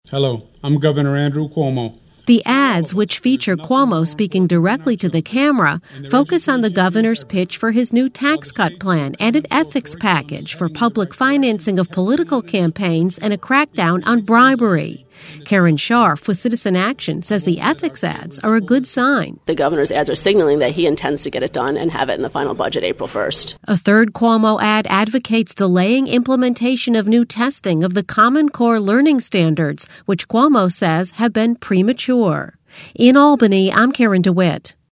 Hello, I'm Governor Andrew Cuomo. The ads, which feature Cuomo speaking directly to the camera, focus on the governor's pitch for his new tax cut plan and an ethics package for public financing of political campaigns and a crackdown on bribery. Karen Scharf with Citizen Action says the ethics ads are a good sign. The governor's ads are signaling that he intends to get it done and have it in the final budget April 1st. A third Cuomo ad advocates delaying implementation of new testing of the Common Core learning standards, which Cuomo says have been premature. In Albany, I'm Karen DeWitt.